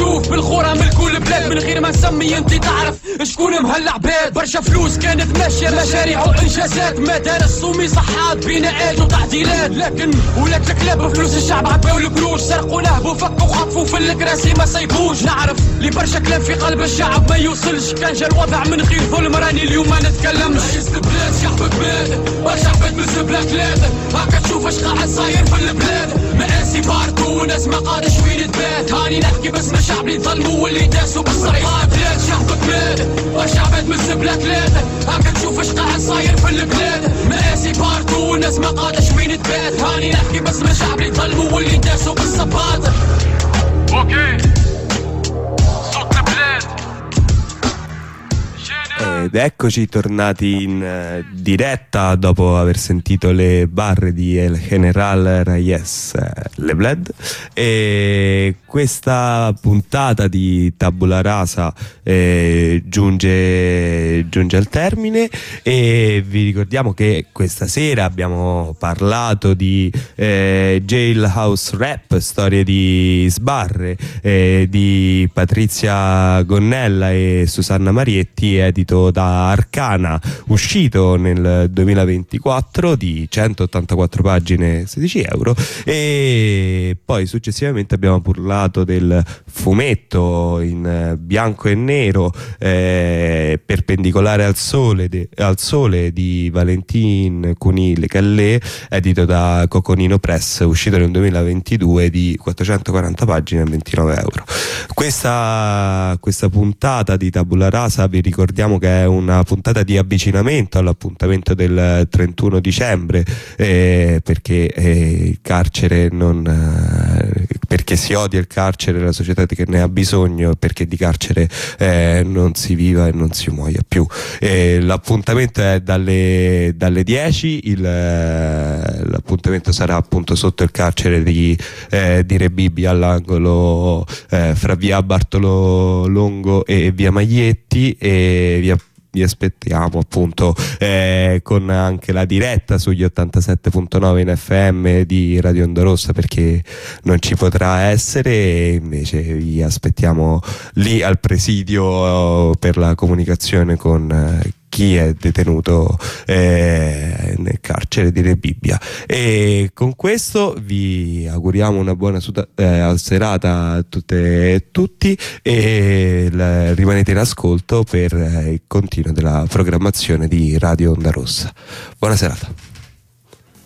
نشوف بالخورة من كل بلاد من غير ما نسمي انت تعرف شكون مهلع باد برشا فلوس كانت ماشية مشاريع وانجازات مدارس صومي صحات بناءات وتعديلات لكن ولات الكلاب فلوس الشعب عباو القروش سرقوا نهبوا فكوا خطفوا في الكراسي ما سيبوش نعرف لي برشا كلام في قلب الشعب ما يوصلش كان جا الوضع من غير ظلم راني اليوم ما نتكلمش رئيس البلاد شعب بلاد برشا عباد من زبلة ثلاثة هكا تشوف اش قاعد صاير في البلاد مقاسي باركو وناس ما قادش وين تبات هاني نحكي باسم الشعب اللي ظلموا واللي داسوا بالصريح بلاد شعب بلاد برشا عباد من زبلة ثلاثة هكا تشوف اش قاعد صاير في البلاد مقاسي باركو وناس ما قادش وين تبات هاني نحكي باسم الشعب اللي ظلموا واللي داسوا بالصباط اوكي صوت البلاد. Ed eccoci tornati in diretta dopo aver sentito le barre di El General Reyes Lebled, e questa puntata di Tabula Rasa giunge al termine, e vi ricordiamo che questa sera abbiamo parlato di Jailhouse Rap, storie di sbarre, di Patrizia Gonnella e Susanna Marietti, edito da Arcana, uscito nel 2024, di 184 pagine, 16 euro. E poi successivamente abbiamo parlato del fumetto in bianco e nero, Perpendicolare al sole di Valentin Cuny Le Calais, edito da Coconino Press, uscito nel 2022, di 440 pagine a 29 euro. Questa puntata di Tabula Rasa vi ricordiamo che è una puntata di avvicinamento all'appuntamento del 31 dicembre, perché il carcere perché si odia il carcere, la società che ne ha bisogno, perché di carcere non si viva e non si muoia più. L'appuntamento è dalle 10, l'appuntamento sarà appunto sotto il carcere di Re Bibbia, all'angolo fra via Bartolo Longo e via Maglietti, e vi aspettiamo appunto con anche la diretta sugli 87.9 in FM di Radio Onda Rossa, perché non ci potrà essere, e invece vi aspettiamo lì al presidio per la comunicazione con chi è detenuto nel carcere di Re Bibbia. E con questo vi auguriamo una buona serata a tutte e tutti, e rimanete in ascolto per il continuo della programmazione di Radio Onda Rossa. Buona serata.